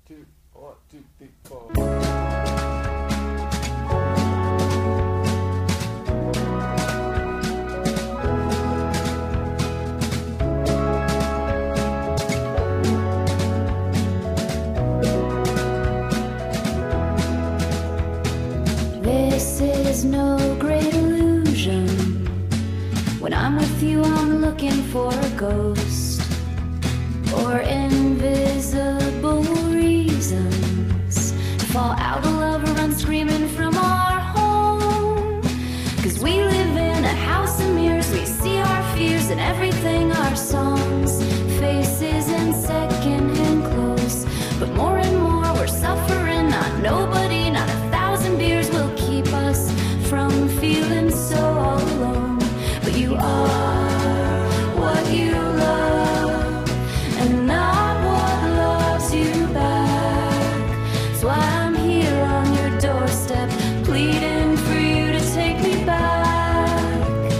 two, 4. This is no great illusion. When I'm with you, I'm looking for a ghost or invisible reasons to fall out of love or run screaming from our home. 'Cause we live in a house of mirrors, we see our fears and everything, our songs, faces in second-hand clothes. But more and more we're suffering, not nobody, not 1,000 beers will keep us from feeling so all alone. But you are what you love and not what loves you back. That's why I'm here on your doorstep, pleading for you to take me back.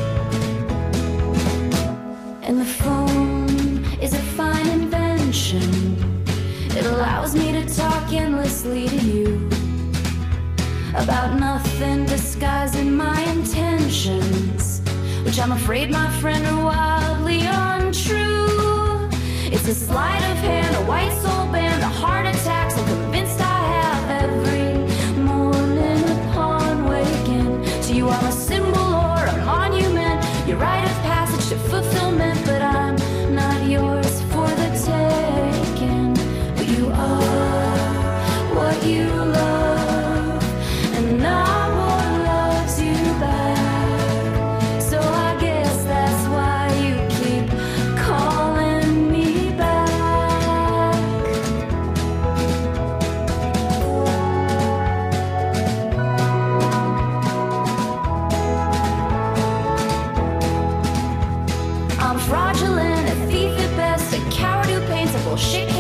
And the phone is a fine invention. It allows me to talk endlessly to you about nothing, disguising my intentions, which I'm afraid, my friend, are wildly untrue. It's a sleight of hand, a white soul band, a heart attacks I'm convinced I have every morning upon waking. To you I'm a symbol or a monument, your rite of passage to fulfillment. But I'm not yours for the taking. But you are what you love and not what loves you back. So I guess that's why you keep calling me back. I'm fraudulent, a thief at best, a coward who paints a bullshit